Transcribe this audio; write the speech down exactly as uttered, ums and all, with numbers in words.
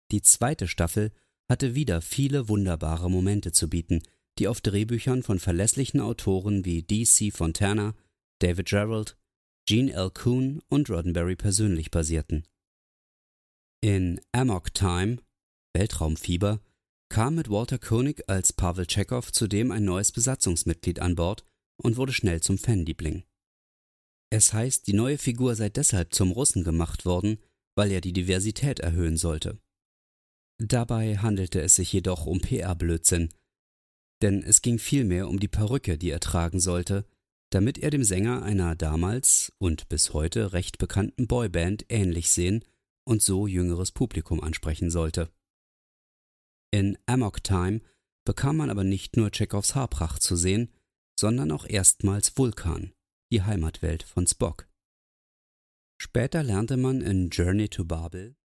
Die zweite Staffel hatte wieder viele wunderbare Momente zu bieten, die auf Drehbüchern von verlässlichen Autoren wie D C Fontana, David Gerrold, Gene L. Coon und Roddenberry persönlich basierten. In Amok Time, Weltraumfieber, kam mit Walter Koenig als Pavel Tschechow zudem ein neues Besatzungsmitglied an Bord und wurde schnell zum Fanliebling. Es heißt, die neue Figur sei deshalb zum Russen gemacht worden, weil er die Diversität erhöhen sollte. Dabei handelte es sich jedoch um P R-Blödsinn, denn es ging vielmehr um die Perücke, die er tragen sollte, damit er dem Sänger einer damals und bis heute recht bekannten Boyband ähnlich sehen und so jüngeres Publikum ansprechen sollte. In Amok Time bekam man aber nicht nur Tschechows Haarpracht zu sehen, sondern auch erstmals Vulkan, die Heimatwelt von Spock. Später lernte man in Journey to Babel